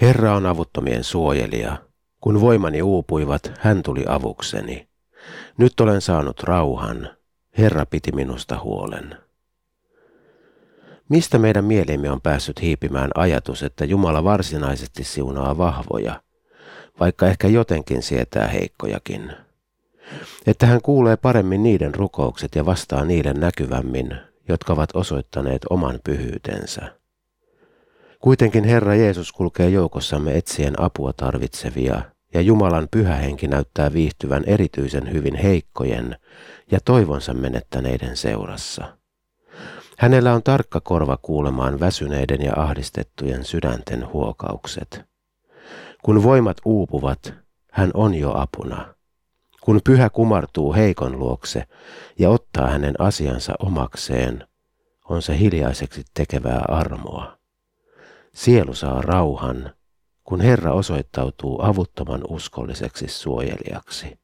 Herra on avuttomien suojelija. Kun voimani uupuivat, hän tuli avukseni. Nyt olen saanut rauhan. Herra piti minusta huolen. Mistä meidän mielimme on päässyt hiipimään ajatus, että Jumala varsinaisesti siunaa vahvoja, vaikka ehkä jotenkin sietää heikkojakin? Että hän kuulee paremmin niiden rukoukset ja vastaa niille näkyvämmin, jotka ovat osoittaneet oman pyhyytensä. Kuitenkin Herra Jeesus kulkee joukossamme etsien apua tarvitsevia, ja Jumalan pyhä henki näyttää viihtyvän erityisen hyvin heikkojen ja toivonsa menettäneiden seurassa. Hänellä on tarkka korva kuulemaan väsyneiden ja ahdistettujen sydänten huokaukset. Kun voimat uupuvat, hän on jo apuna. Kun pyhä kumartuu heikon luokse ja ottaa hänen asiansa omakseen, on se hiljaiseksi tekevää armoa. Sielu saa rauhan, kun Herra osoittautuu avuttoman uskolliseksi suojelijaksi.